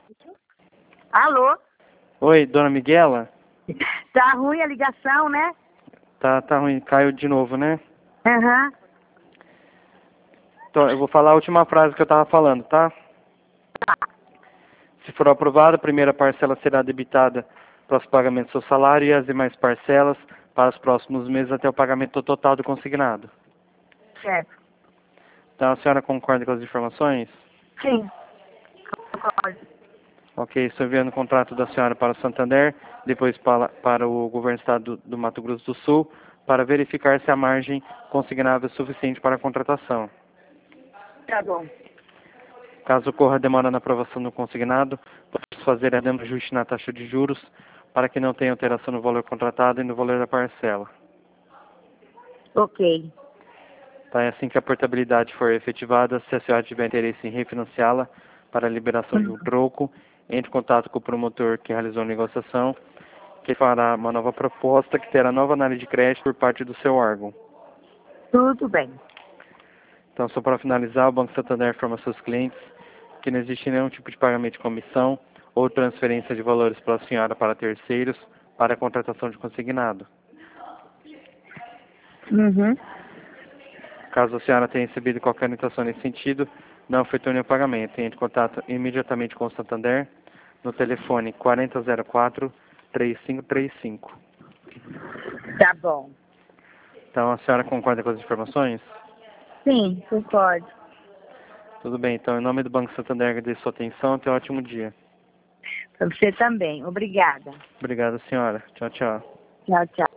Alô? Oi, dona Miguela? Tá ruim a ligação, né? Tá ruim, caiu de novo, né? Aham. Então, eu vou falar a última frase que eu tava falando, tá? Se for aprovada, a primeira parcela será debitada para os pagamentos do seu salário e as demais parcelas para os próximos meses até o pagamento total do consignado. Certo. Então, a senhora concorda com as informações? Sim. Concordo. Ok, estou enviando o contrato da senhora para o Santander, depois para o governo do estado do Mato Grosso do Sul, para verificar se a margem consignável é suficiente para a contratação. Tá bom. Caso ocorra demora na aprovação do consignado, podemos fazer ajuste na taxa de juros para que não tenha alteração no valor contratado e no valor da parcela. Ok. Tá? E assim que a portabilidade for efetivada, se a senhora tiver interesse em refinanciá-la para a liberação de um troco, entre em contato com o promotor que realizou a negociação, que fará uma nova proposta que terá nova análise de crédito por parte do seu órgão. Tudo bem. Então, só para finalizar, o Banco Santander informa seus clientes que não existe nenhum tipo de pagamento de comissão ou transferência de valores pela senhora para terceiros para a contratação de consignado. Uhum. Caso a senhora tenha recebido qualquer orientação nesse sentido, não efetue nenhum pagamento. Entre em contato imediatamente com o Santander no telefone 4004-3535. Tá bom. Então, a senhora concorda com as informações? Sim, concordo. Tudo bem. Então, em nome do Banco Santander, agradeço a sua atenção. Tenha um ótimo dia. Pra você também. Obrigada. Obrigado, senhora. Tchau, tchau. Tchau, tchau.